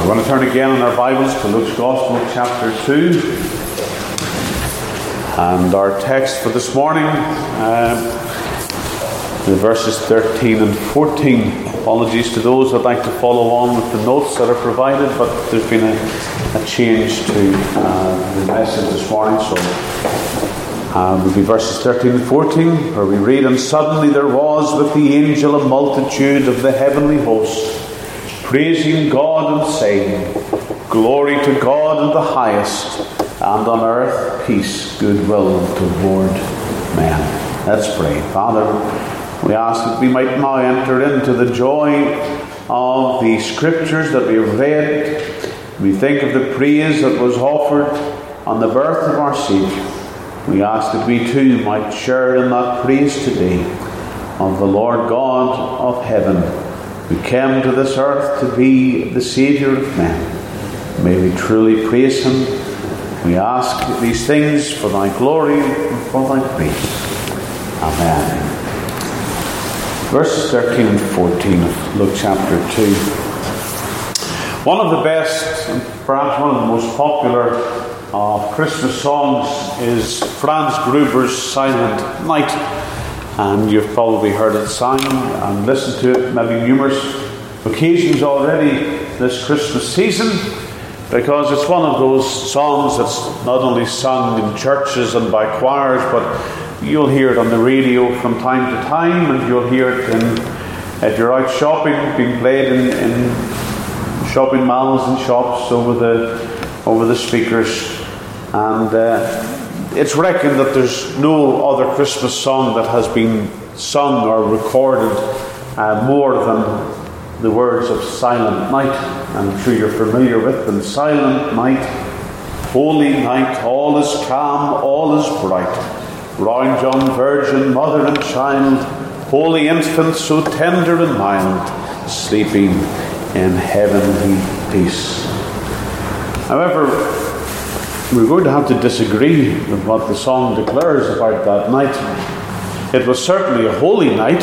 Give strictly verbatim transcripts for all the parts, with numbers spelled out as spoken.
We want to turn again in our Bibles to Luke's Gospel, chapter two. And our text for this morning, uh, the verses thirteen and fourteen. Apologies to those that like to follow on with the notes that are provided, but there's been a, a change to uh, the message this morning. So uh, it will be verses thirteen and fourteen, where we read, "And suddenly there was with the angel a multitude of the heavenly host, praising God and saying, Glory to God in the highest, and on earth peace, goodwill toward men." Let's pray. Father, we ask that we might now enter into the joy of the Scriptures that we have read. We think of the praise that was offered on the birth of our Saviour. We ask that we too might share in that praise today of the Lord God of heaven, who came to this earth to be the Saviour of men. May we truly praise Him. We ask these things for Thy glory and for Thy praise. Amen. Verses thirteen and fourteen of Luke chapter two. One of the best, and perhaps one of the most popular uh, Christmas songs is Franz Gruber's Silent Night. And you've probably heard it sung and listened to it maybe numerous occasions already this Christmas season, because it's one of those songs that's not only sung in churches and by choirs, but you'll hear it on the radio from time to time, and you'll hear it in, if you're out shopping, being played in, in shopping malls and shops over the over the speakers. And uh, it's reckoned that there's no other Christmas song that has been sung or recorded uh, more than the words of Silent Night. I'm sure you're familiar with them. Silent night, holy night, all is calm, all is bright. Round young virgin, mother and child, holy infant, so tender and mild, sleeping in heavenly peace. However, we're going to have to disagree with what the song declares about that night. It was certainly a holy night,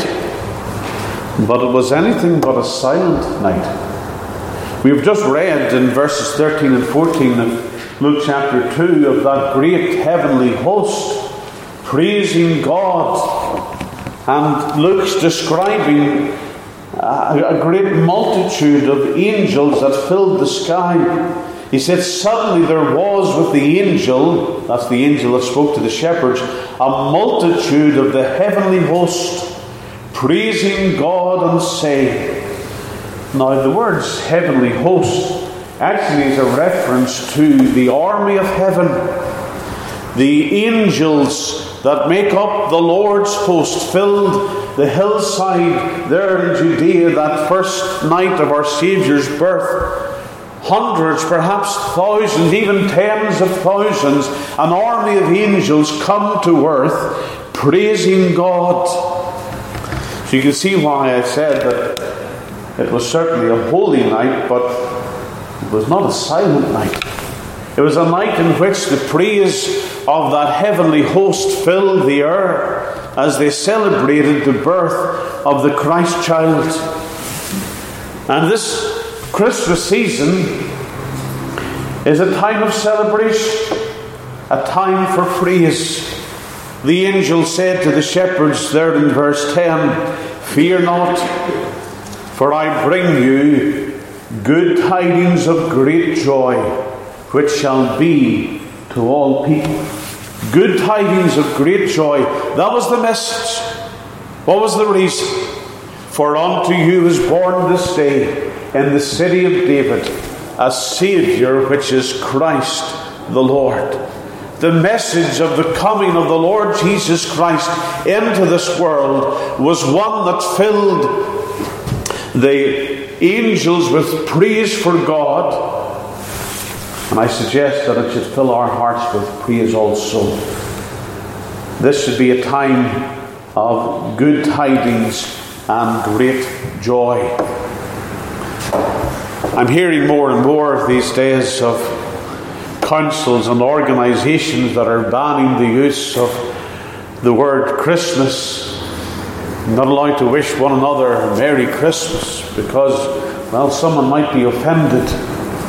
but it was anything but a silent night. We've just read in verses thirteen and fourteen of Luke chapter two of that great heavenly host praising God, and Luke's describing a, a great multitude of angels that filled the sky. He said, suddenly there was with the angel, that's the angel that spoke to the shepherds, a multitude of the heavenly host, praising God and saying. Now the words heavenly host actually is a reference to the army of heaven. The angels that make up the Lord's host filled the hillside there in Judea that first night of our Saviour's birth. Hundreds, perhaps thousands, even tens of thousands, an army of angels come to earth praising God. So you can see why I said that it was certainly a holy night, but it was not a silent night. It was a night in which the praise of that heavenly host filled the air as they celebrated the birth of the Christ child. And this Christmas season is a time of celebration, a time for praise. The angel said to the shepherds there in verse ten, "Fear not, for I bring you good tidings of great joy, which shall be to all people." Good tidings of great joy. That was the message. What was the reason? "For unto you is born this day in the city of David a Saviour, which is Christ the Lord." The message of the coming of the Lord Jesus Christ into this world was one that filled the angels with praise for God. And I suggest that it should fill our hearts with praise also. This should be a time of good tidings and great joy. I'm hearing more and more these days of councils and organisations that are banning the use of the word Christmas. Not allowed to wish one another a Merry Christmas because, well, someone might be offended.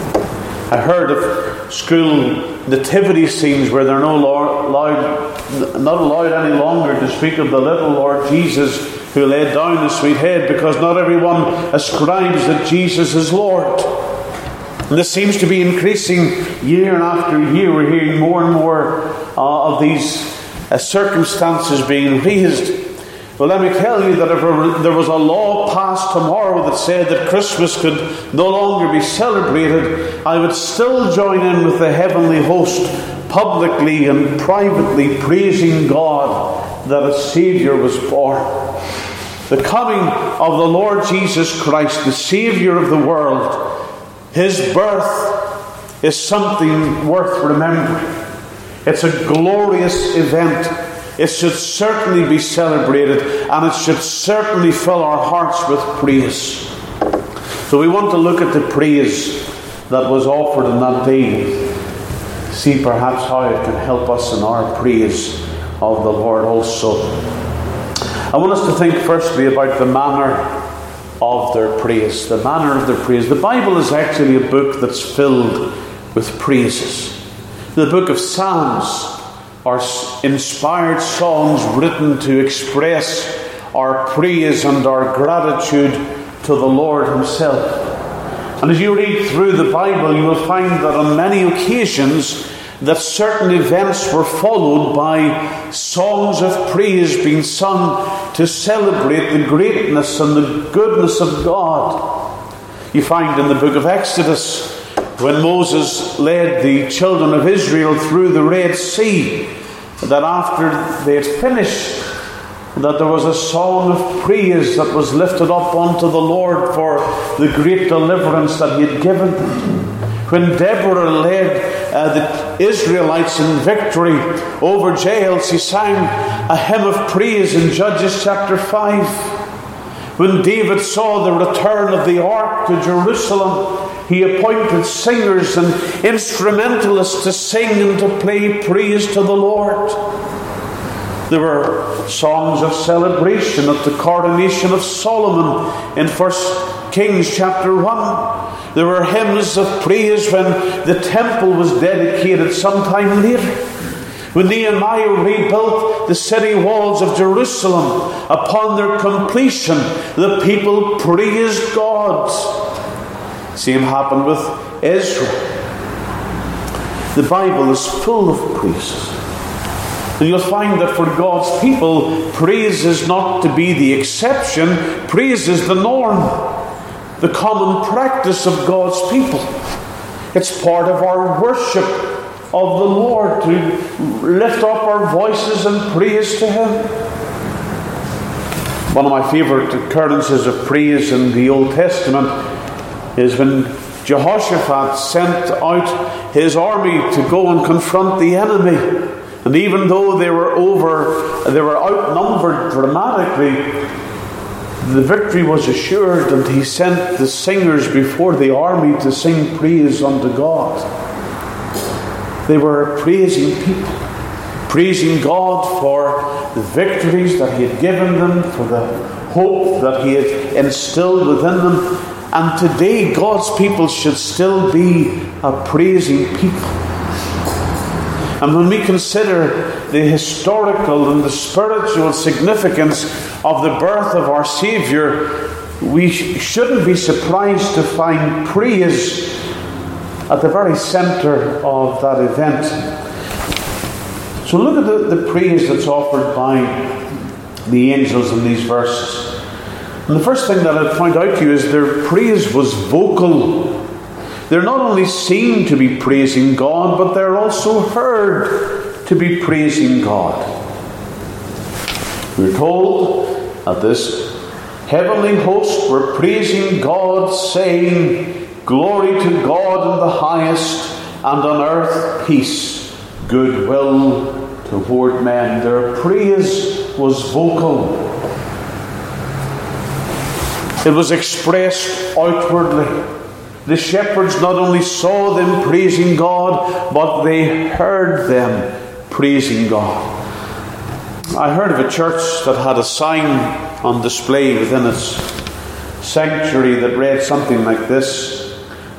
I heard of school nativity scenes where they're no allowed, not allowed any longer to speak of the little Lord Jesus who laid down his sweet head, because not everyone ascribes that Jesus is Lord. And this seems to be increasing year after year. We're hearing more and more uh, of these uh, circumstances being raised. Well, let me tell you that if there was a law passed tomorrow that said that Christmas could no longer be celebrated, I would still join in with the heavenly host, publicly and privately praising God that a Saviour was born. The coming of the Lord Jesus Christ, the Saviour of the world, his birth is something worth remembering. It's a glorious event. It should certainly be celebrated, and it should certainly fill our hearts with praise. So we want to look at the praise that was offered on that day. See perhaps how it can help us in our praise of the Lord also. I want us to think firstly about the manner of their praise. The manner of their praise. The Bible is actually a book that's filled with praises. The book of Psalms are inspired songs written to express our praise and our gratitude to the Lord himself. And as you read through the Bible, you will find that on many occasions that certain events were followed by songs of praise being sung to celebrate the greatness and the goodness of God. You find in the book of Exodus, when Moses led the children of Israel through the Red Sea, that after they had finished, that there was a song of praise that was lifted up unto the Lord for the great deliverance that he had given them. When Deborah led uh, the Israelites in victory over Jael, she sang a hymn of praise in Judges chapter five. When David saw the return of the ark to Jerusalem, he appointed singers and instrumentalists to sing and to play praise to the Lord. There were songs of celebration at the coronation of Solomon in First Kings chapter one. There were hymns of praise when the temple was dedicated sometime later. When Nehemiah rebuilt the city walls of Jerusalem, upon their completion, the people praised God. Same happened with Israel. The Bible is full of praises. And you'll find that for God's people, praise is not to be the exception, praise is the norm, the common practice of God's people. It's part of our worship of the Lord to lift up our voices in praise to Him. One of my favourite occurrences of praise in the Old Testament is when Jehoshaphat sent out his army to go and confront the enemy. And even though they were over, they were outnumbered dramatically, the victory was assured, and he sent the singers before the army to sing praise unto God. They were praising people, praising God for the victories that He had given them, for the hope that He had instilled within them. And today, God's people should still be a praising people. And when we consider the historical and the spiritual significance of the birth of our Saviour, we sh- shouldn't be surprised to find praise at the very centre of that event. So look at the, the praise that's offered by the angels in these verses. And the first thing that I'd point out to you is their praise was vocal. They're not only seen to be praising God, but they're also heard to be praising God. We're told that this heavenly host were praising God, saying, "Glory to God in the highest, and on earth peace, goodwill toward men." Their praise was vocal. It was expressed outwardly. The shepherds not only saw them praising God, but they heard them praising God. I heard of a church that had a sign on display within its sanctuary that read something like this: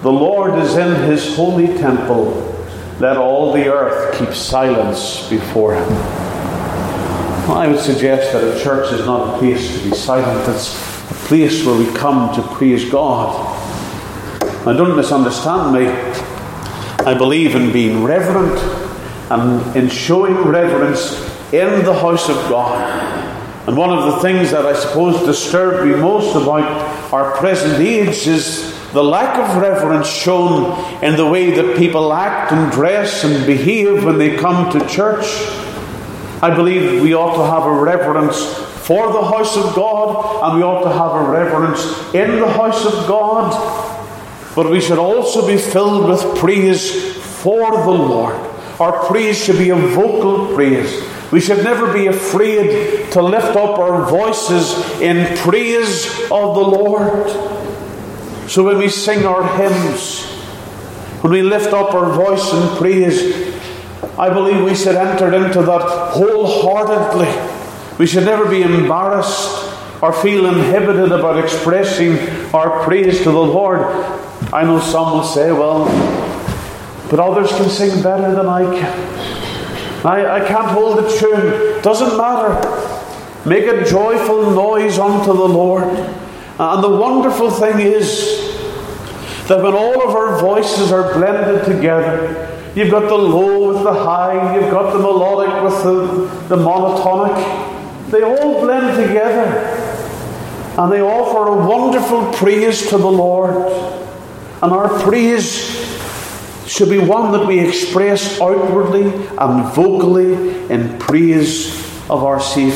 The Lord is in his holy temple. Let all the earth keep silence before him. Well, I would suggest that a church is not a place to be silent. It's a place where we come to praise God. Now, don't misunderstand me. I believe in being reverent and in showing reverence in the house of God. And one of the things that I suppose disturb me most about our present age is the lack of reverence shown in the way that people act and dress and behave when they come to church. I believe we ought to have a reverence for the house of God, and we ought to have a reverence in the house of God. But we should also be filled with praise for the Lord. Our praise should be a vocal praise. We should never be afraid to lift up our voices in praise of the Lord. So when we sing our hymns, when we lift up our voice in praise, I believe we should enter into that wholeheartedly. We should never be embarrassed or feel inhibited about expressing our praise to the Lord. I know some will say, well, but others can sing better than I can. I, I can't hold a tune. Doesn't matter. Make a joyful noise unto the Lord. And the wonderful thing is that when all of our voices are blended together, you've got the low with the high, you've got the melodic with the, the monotonic, they all blend together. And they offer a wonderful praise to the Lord. And our praise should be one that we express outwardly and vocally in praise of our Saviour.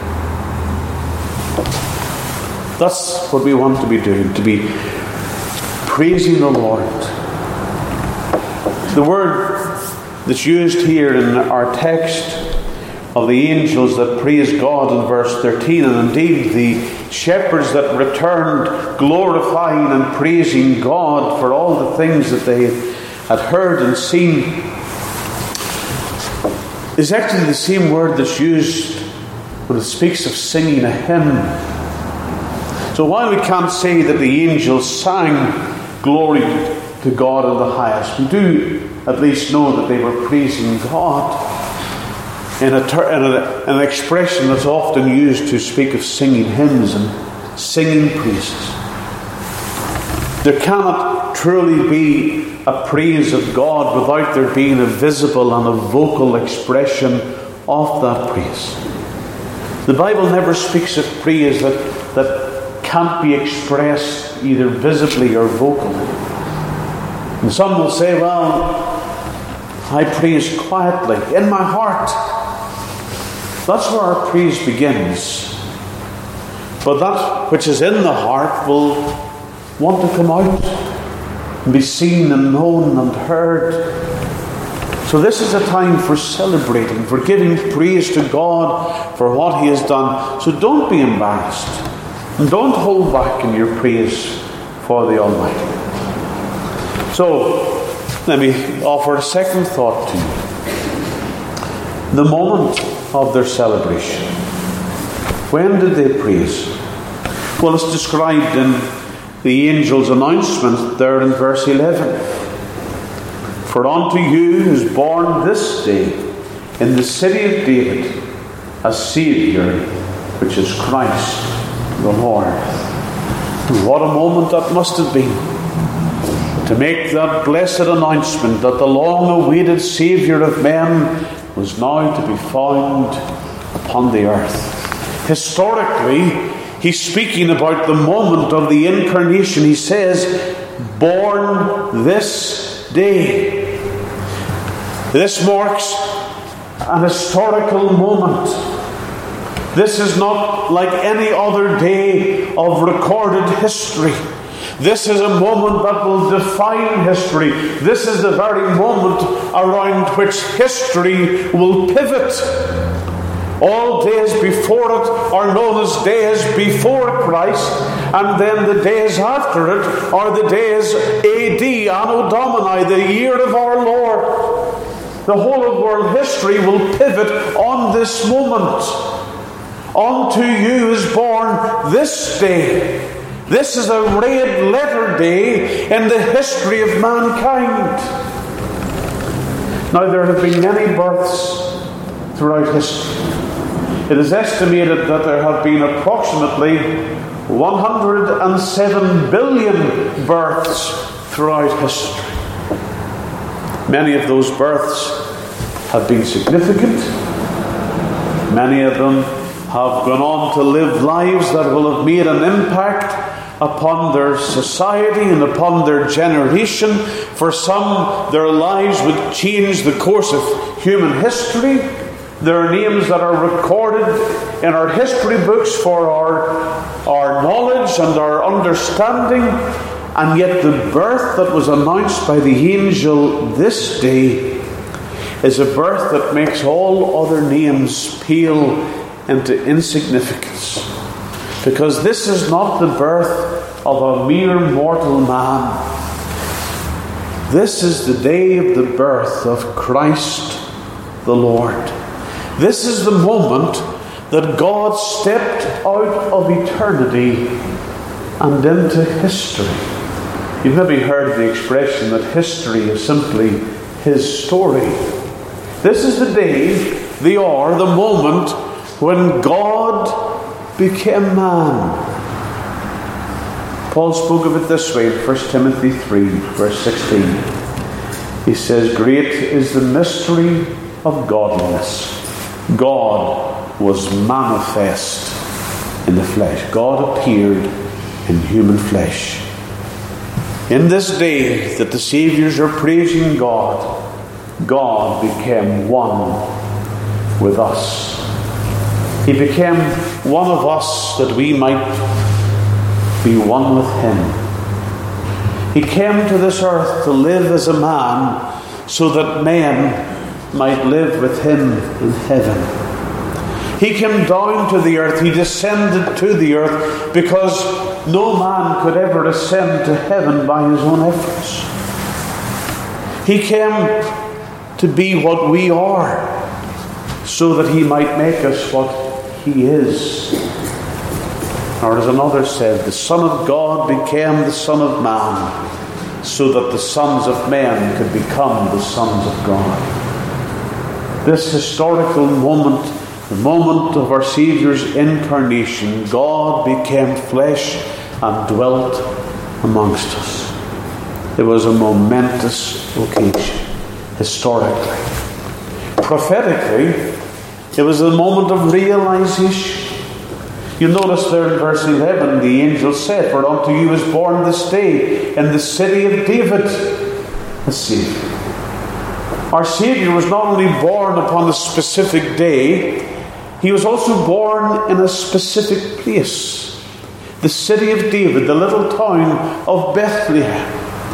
That's what we want to be doing, to be praising the Lord. The word that's used here in our text of the angels that praise God in verse thirteen, and indeed the shepherds that returned glorifying and praising God for all the things that they had heard and seen, is actually the same word that's used when it speaks of singing a hymn. So while we can't say that the angels sang glory to God in the highest, we do at least know that they were praising God in, a ter- in a, an expression that's often used to speak of singing hymns and singing praises. There cannot truly be a praise of God without there being a visible and a vocal expression of that praise. The Bible never speaks of praise that, that can't be expressed either visibly or vocally. And some will say, well, I praise quietly in my heart. That's where our praise begins. But that which is in the heart will want to come out and be seen and known and heard. So this is a time for celebrating, for giving praise to God for what He has done. So don't be embarrassed and don't hold back in your praise for the Almighty. So let me offer a second thought to you. The moment of their celebration. When did they praise? Well, it's described in the angel's announcement there in verse eleven. For unto you is born this day in the city of David a Saviour, which is Christ the Lord. And what a moment that must have been, to make that blessed announcement that the long-awaited Saviour of men was now to be found upon the earth. Historically, he's speaking about the moment of the incarnation. He says, born this day. This marks an historical moment. This is not like any other day of recorded history. This is a moment that will define history. This is the very moment around which history will pivot. All days before it are known as days before Christ, and then the days after it are the days A D, Anno Domini, the year of our Lord. The whole of world history will pivot on this moment. Unto you is born this day This is a red letter day in the history of mankind. Now, there have been many births throughout history. It is estimated that there have been approximately one hundred seven billion births throughout history. Many of those births have been significant. Many of them have gone on to live lives that will have made an impact upon their society and upon their generation. For some, their lives would change the course of human history. There are names that are recorded in our history books for our, our knowledge and our understanding. And yet the birth that was announced by the angel this day is a birth that makes all other names pale into insignificance. Because this is not the birth of a mere mortal man. This is the day of the birth of Christ the Lord. This is the moment that God stepped out of eternity and into history. You've maybe heard the expression that history is simply His story. This is the day, the hour, the moment when God became man. Paul spoke of it this way in First Timothy three, verse sixteen. He says, "Great is the mystery of godliness. God was manifest in the flesh." God appeared in human flesh. In this day that the Saviours are praising God, God became one with us. He became one of us that we might be one with Him. He came to this earth to live as a man so that men might live with Him in heaven. He came down to the earth. He descended to the earth because no man could ever ascend to heaven by his own efforts. He came to be what we are so that He might make us what He is. Or as another said, the Son of God became the Son of Man so that the sons of men could become the sons of God. This historical moment, the moment of our Saviour's incarnation, God became flesh and dwelt amongst us. It was a momentous occasion, historically. Prophetically, it was a moment of realization. You notice there in verse eleven, the angel said, "For unto you is born this day in the city of David a Saviour." Our Saviour was not only born upon a specific day, He was also born in a specific place. The city of David, the little town of Bethlehem.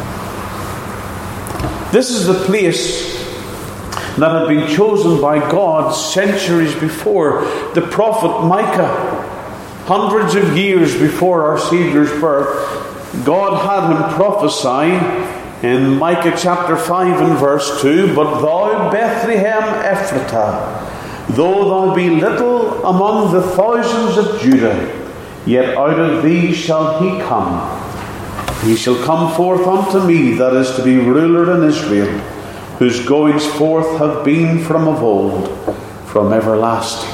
This is the place that had been chosen by God centuries before. The prophet Micah, hundreds of years before our Saviour's birth, God had him prophesy in Micah chapter five and verse two, "But thou, Bethlehem Ephratah, though thou be little among the thousands of Judah, yet out of thee shall he come. He shall come forth unto me that is to be ruler in Israel, whose goings forth have been from of old, from everlasting."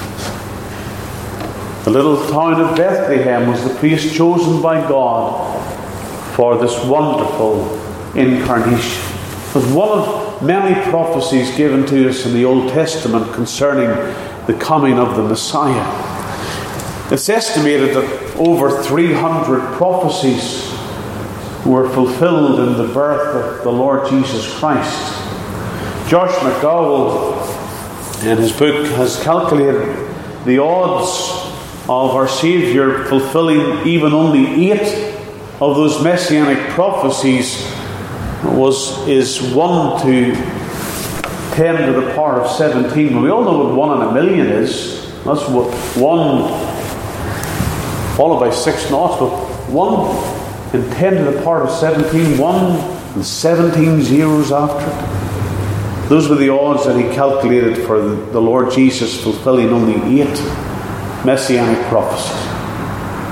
The little town of Bethlehem was the place chosen by God for this wonderful incarnation. It was one of many prophecies given to us in the Old Testament concerning the coming of the Messiah. It's estimated that over three hundred prophecies were fulfilled in the birth of the Lord Jesus Christ. Josh McDowell, in his book, has calculated the odds of our Saviour fulfilling even only eight of those messianic prophecies was is one to ten to the power of seventeen. Well, we all know what one in a million is. That's what one followed by six naughts, but one in ten to the power of seventeen, one and seventeen zeros after it. Those were the odds that he calculated for the Lord Jesus fulfilling only eight messianic prophecies.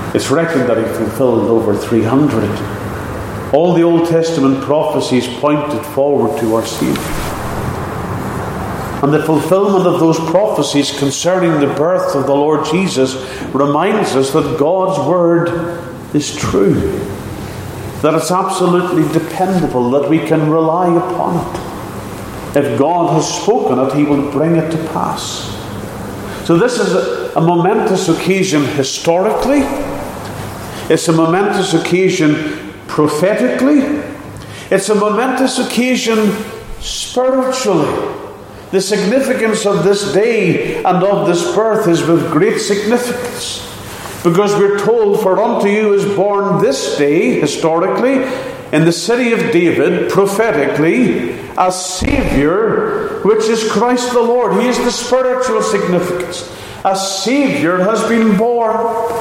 It's reckoned that he fulfilled over three hundred. All the Old Testament prophecies pointed forward to our Saviour. And the fulfillment of those prophecies concerning the birth of the Lord Jesus reminds us that God's Word is true, that it's absolutely dependable, that we can rely upon it. If God has spoken it, He will bring it to pass. So this is a, a momentous occasion historically. It's a momentous occasion prophetically. It's a momentous occasion spiritually. The significance of this day and of this birth is with great significance. Because we're told, for unto you is born this day, historically, in the city of David, prophetically, a Saviour, which is Christ the Lord. He is the spiritual significance. A Saviour has been born.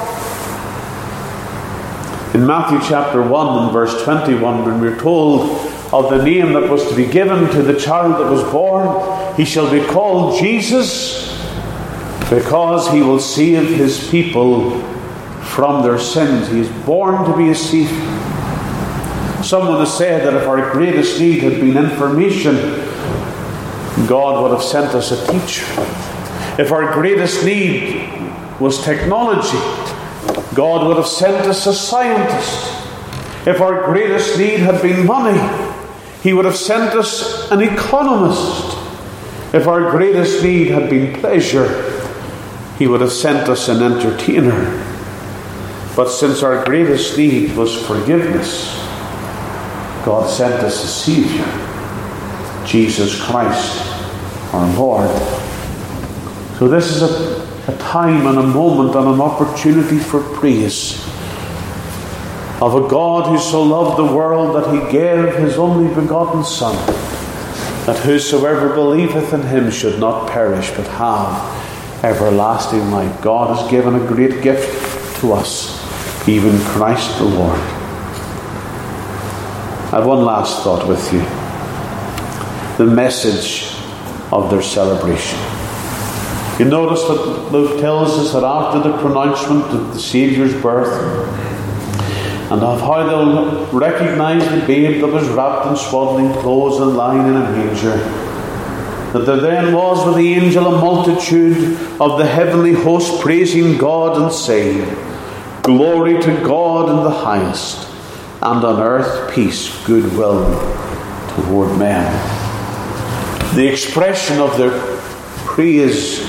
In Matthew chapter one and verse twenty-one, when we're told of the name that was to be given to the child that was born, he shall be called Jesus, because he will save his people from their sins. He is born to be a Saviour. Someone has said that if our greatest need had been information, God would have sent us a teacher. If our greatest need was technology, God would have sent us a scientist. If our greatest need had been money, He would have sent us an economist. If our greatest need had been pleasure, He would have sent us an entertainer. But since our greatest need was forgiveness, God sent us a Saviour, Jesus Christ, our Lord. So this is a, a time and a moment and an opportunity for praise of a God who so loved the world that He gave His only begotten Son, that whosoever believeth in Him should not perish but have everlasting life. God has given a great gift to us, even Christ the Lord. I have one last thought with you. The message of their celebration. You notice that Luke tells us that after the pronouncement of the Saviour's birth, and of how they'll recognise the babe that was wrapped in swaddling clothes and lying in a manger, that there then was with the angel a multitude of the heavenly host praising God and saying, Glory to God in the highest, and on earth peace, goodwill toward men. The expression of their praise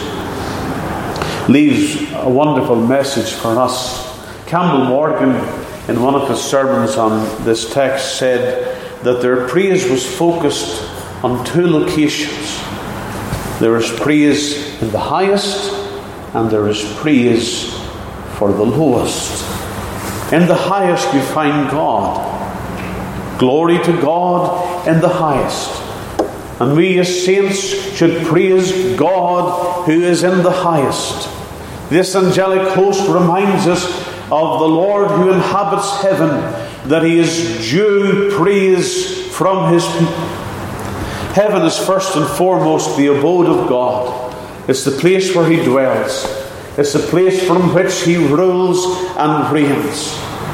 leaves a wonderful message for us. Campbell Morgan, in one of his sermons on this text, said that their praise was focused on two locations. There is praise in the highest, and there is praise for the lowest. In the highest we find God. Glory to God in the highest. And we as saints should praise God who is in the highest. This angelic host reminds us of the Lord who inhabits heaven, that He is due praise from His people. Heaven is first and foremost the abode of God. It's the place where He dwells. It's the place from which He rules and reigns.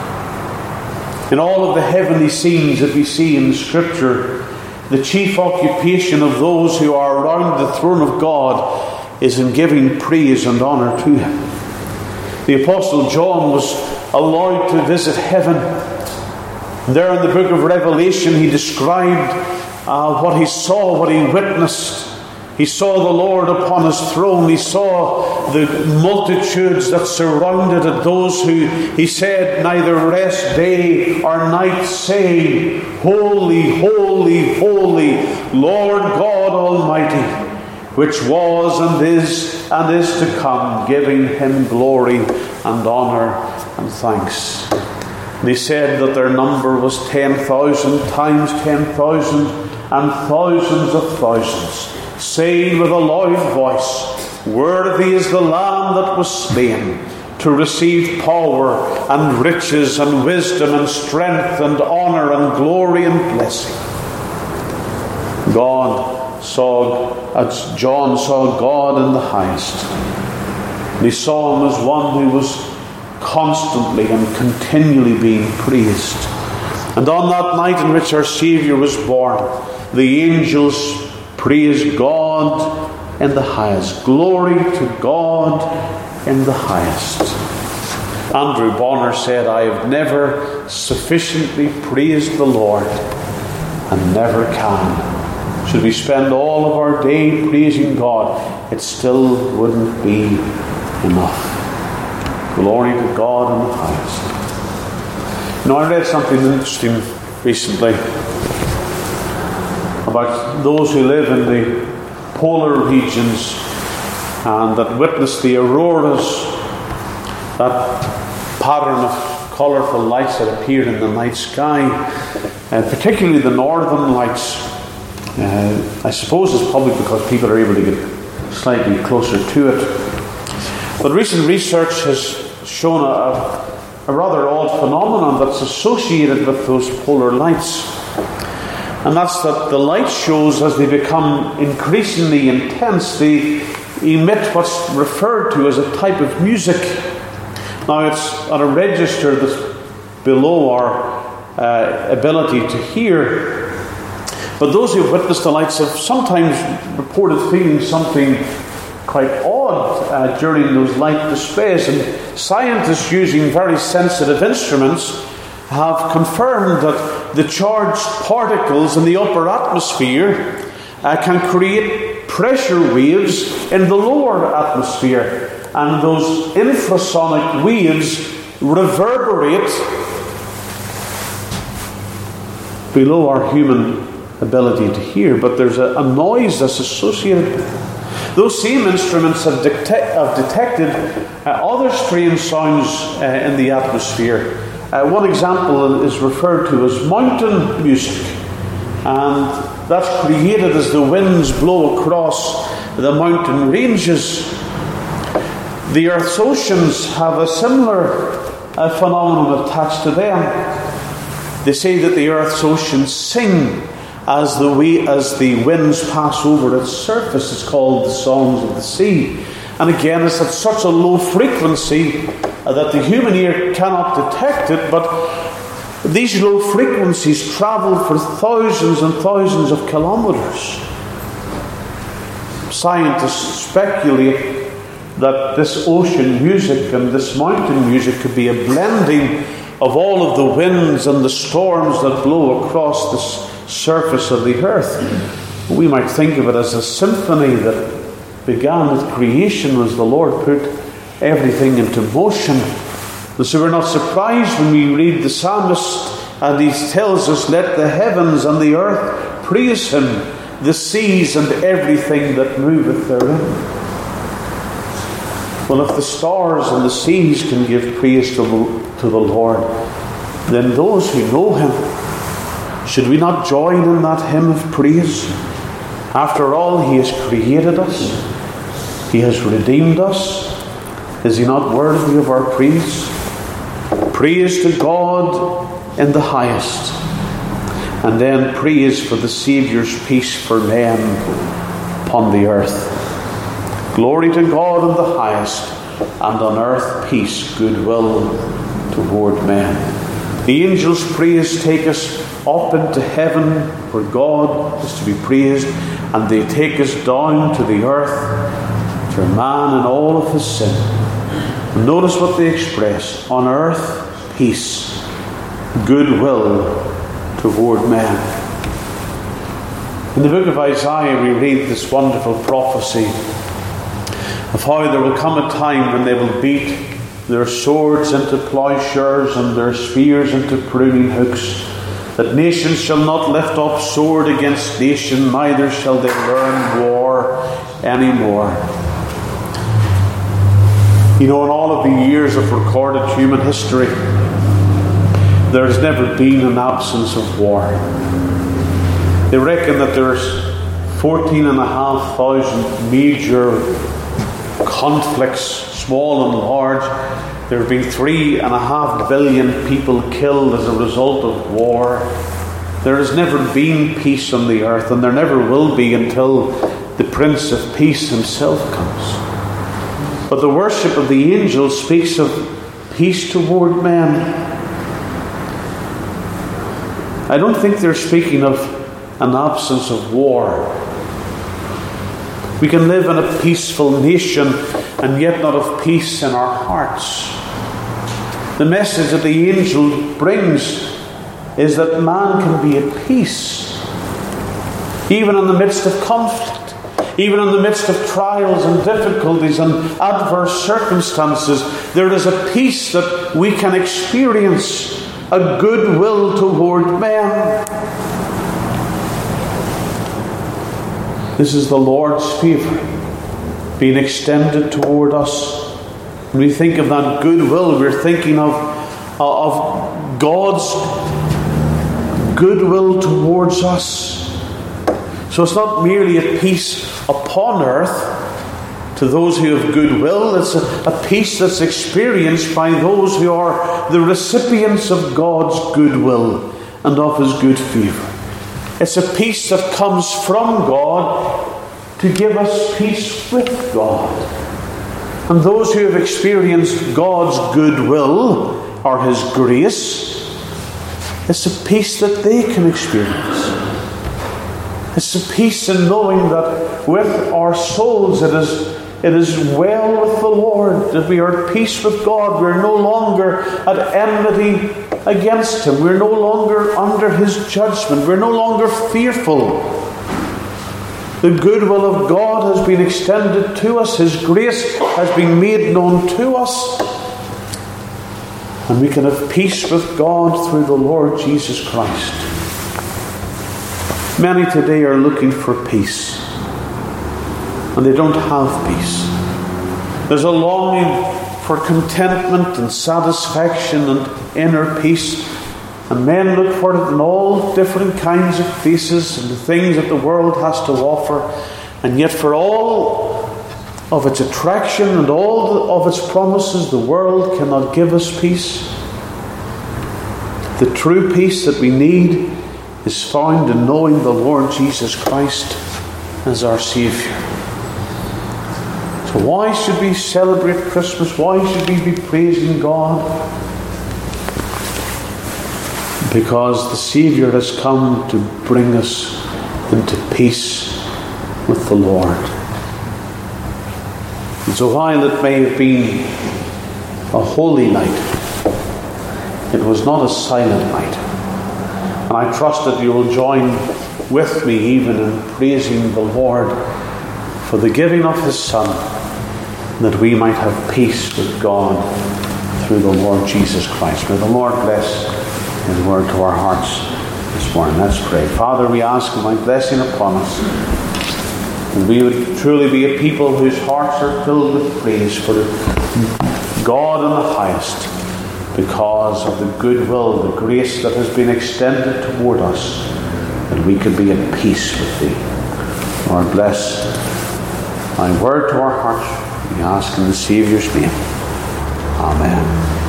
In all of the heavenly scenes that we see in Scripture, the chief occupation of those who are around the throne of God is in giving praise and honour to Him. The Apostle John was allowed to visit heaven. There in the book of Revelation he described uh, what he saw, what he witnessed. He saw the Lord upon His throne. He saw the multitudes that surrounded it, those who, he said, neither rest day or night, saying, Holy, holy, holy, Lord God Almighty, which was and is and is to come, giving Him glory and honour and thanks. And he said that their number was ten thousand times ten thousand and thousands of thousands, saying with a loud voice, Worthy is the Lamb that was slain, to receive power and riches and wisdom and strength and honour and glory and blessing. God saw, as John saw God in the highest. And he saw Him as one who was constantly and continually being praised. And on that night in which our Saviour was born, the angels praised God in the highest. Glory to God in the highest. Andrew Bonner said, I have never sufficiently praised the Lord, and never can. Should we spend all of our day praising God, it still wouldn't be enough. Glory to God in the highest. Now, I read something interesting recently about those who live in the polar regions and that witness the auroras, that pattern of colourful lights that appeared in the night sky, and particularly the northern lights. Uh, I suppose it's probably because people are able to get slightly closer to it. But recent research has shown a, a rather odd phenomenon that's associated with those polar lights. And that's that the light shows, as they become increasingly intense, they emit what's referred to as a type of music. Now, it's at a register that's below our uh, ability to hear. But those who've witnessed the lights have sometimes reported feeling something quite odd uh, during those light displays. And scientists, using very sensitive instruments, have confirmed that the charged particles in the upper atmosphere uh, can create pressure waves in the lower atmosphere. And those infrasonic waves reverberate below our human ability to hear. But there's a, a noise that's associated with it. Those same instruments have, detect, have detected uh, other strange sounds uh, in the atmosphere. Uh, one example is referred to as mountain music. And that's created as the winds blow across the mountain ranges. The Earth's oceans have a similar uh, phenomenon attached to them. They say that the Earth's oceans sing as the way, as the winds pass over its surface. It's called the songs of the sea. And again, it's at such a low frequency uh, that the human ear cannot detect it, but these low frequencies travel for thousands and thousands of kilometers. Scientists speculate that this ocean music and this mountain music could be a blending of all of the winds and the storms that blow across the surface of the earth. We might think of it as a symphony that began with creation as the Lord put everything into motion. And so we're not surprised when we read the psalmist and he tells us, let the heavens and the earth praise him, the seas and everything that moveth therein. Well, if the stars and the seas can give praise to the, to the Lord, then those who know him, should we not join in that hymn of praise? After all, he has created us. He has redeemed us. Is he not worthy of our praise? Praise to God in the highest. And then praise for the Saviour's peace for men upon the earth. Glory to God in the highest, and on earth peace, goodwill toward men. The angels' praise take us up into heaven, where God is to be praised, and they take us down to the earth, to man in all of his sin. And notice what they express: on earth peace, goodwill toward men. In the book of Isaiah we read this wonderful prophecy of how there will come a time when they will beat their swords into plowshares and their spears into pruning hooks, that nation shall not lift up sword against nation, neither shall they learn war anymore. You know, in all of the years of recorded human history, there has never been an absence of war. They reckon that there's fourteen and a half thousand major conflicts, small and large. There have been three and a half billion people killed as a result of war. There has never been peace on the earth, and there never will be until the Prince of Peace himself comes. But the worship of the angels speaks of peace toward men. I don't think they're speaking of an absence of war. We can live in a peaceful nation and yet not have peace in our hearts. The message that the angel brings is that man can be at peace, even in the midst of conflict, even in the midst of trials and difficulties and adverse circumstances. There is a peace that we can experience, a goodwill toward men. This is the Lord's favour being extended toward us. When we think of that goodwill, we're thinking of, of God's goodwill towards us. So it's not merely a peace upon earth to those who have goodwill. It's a, a peace that's experienced by those who are the recipients of God's goodwill and of His good favour. It's a peace that comes from God to give us peace with God. And those who have experienced God's goodwill or His grace, it's a peace that they can experience. It's a peace in knowing that with our souls it is, it is well with the Lord, that we are at peace with God. We're no longer at enmity against Him. We're no longer under His judgment. We're no longer fearful. The goodwill of God has been extended to us. His grace has been made known to us. And we can have peace with God through the Lord Jesus Christ. Many today are looking for peace, and they don't have peace. There's a longing for contentment and satisfaction and inner peace, and men look for it in all different kinds of places and the things that the world has to offer. And yet for all of its attraction and all of its promises, the world cannot give us peace. The true peace that we need is found in knowing the Lord Jesus Christ as our Saviour. So why should we celebrate Christmas? Why should we be praising God? Because the Saviour has come to bring us into peace with the Lord. And so while it may have been a holy night, it was not a silent night. And I trust that you will join with me even in praising the Lord for the giving of His Son, that we might have peace with God through the Lord Jesus Christ. May the Lord bless His word to our hearts this morning. Let's pray. Father, we ask Thy blessing upon us, and we would truly be a people whose hearts are filled with praise for God in the highest, because of the goodwill, the grace that has been extended toward us, that we can be at peace with Thee. Lord, bless Thy word to our hearts. We ask in the Saviour's name. Amen.